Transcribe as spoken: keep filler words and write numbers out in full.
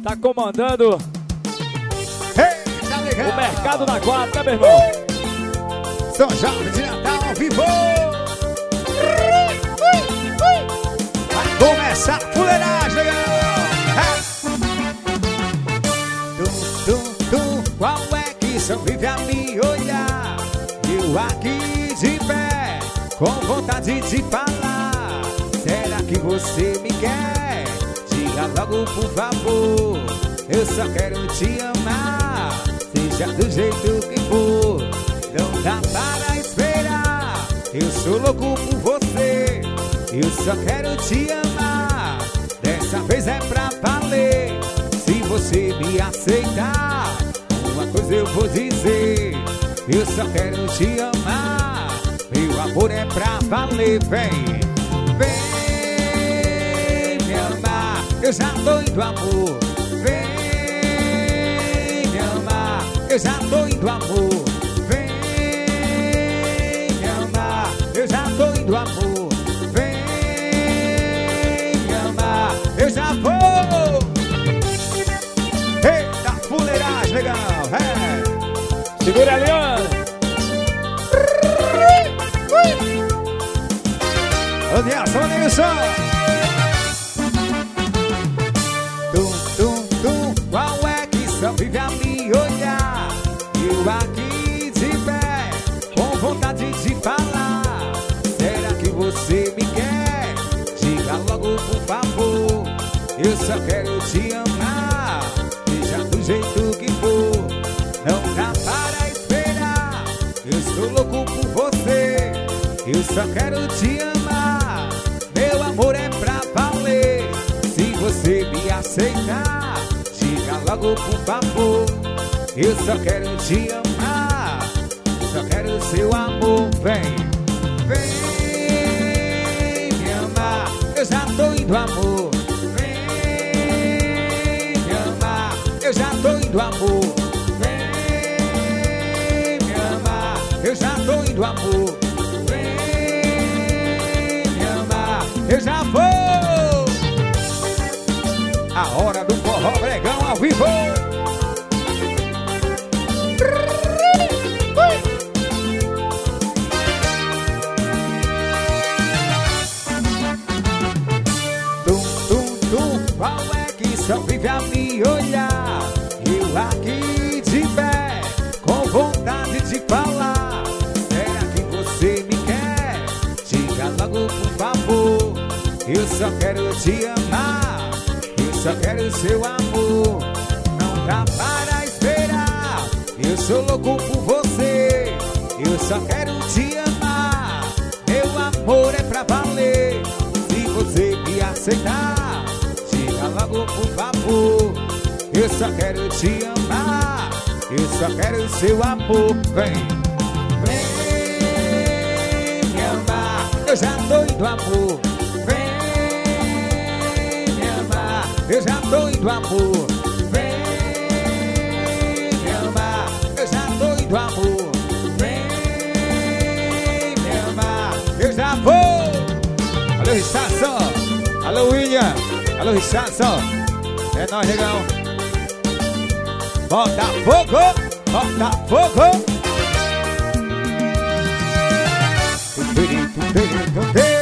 Tá comandando Ei, tá legal. o mercado da quadra, né, meu irmão? São Jorge de Natal ao vivo. Vai começar a fuleiragem, legal. Tum, tum, tum. Qual é que só vive a me olhar? Eu aqui de pé, com vontade de falar. Será que você me quer? Diga logo, por favor. Eu só quero te amar, seja do jeito que for. Não dá para esperar, eu sou louco por você. Eu só quero te amar, dessa vez é pra valer. Se você me aceitar, uma coisa eu vou dizer. Eu só quero te amar, meu amor é pra valer. Vem, vem me amar, eu já tô indo, amor. Vem me amar, eu já tô indo, amor. Vem me amar, eu já tô indo, amor. Vem me amar, eu já vou. Eita, fuleiragem, legal, é. Segura ali, ó. Ô, Nelson, Nelson. Tum, tum, tum. Qual é que só vive a me olhar? Eu aqui de pé, com vontade de falar. Será que você me quer? Diga logo, por favor. Eu só quero te amar, seja do jeito que for. Não dá para esperar, eu sou louco por você. Eu só quero te amar, meu amor é pra valer. Se você me aceitar, diga logo, por favor. Eu só quero te amar, só quero seu amor. Vem, vem me amar, eu já tô indo, amor. Vem me amar, eu já tô indo, amor. Eu já tô indo, amor. Vem me amar, eu já vou. A hora do forró bregão ao vivo. Tum, tum, tum. Qual é que só vive a me olhar? Eu aqui de pé, com vontade de falar. Por favor, eu só quero te amar, eu só quero seu amor. Não dá para esperar, eu sou louco por você. Eu só quero te amar, meu amor é pra valer. Se você me aceitar, diga logo, por favor. Eu só quero te amar, eu só quero seu amor. Vem, eu já tô indo, amor. Vem me amar, eu já tô indo, amor. Vem me amar, eu já tô indo, amor. Vem me amar, eu já vou. Alô, Richardson. Alô, William. Alô, Richardson. É nóis, negão. Bota fogo, bota fogo. Hey!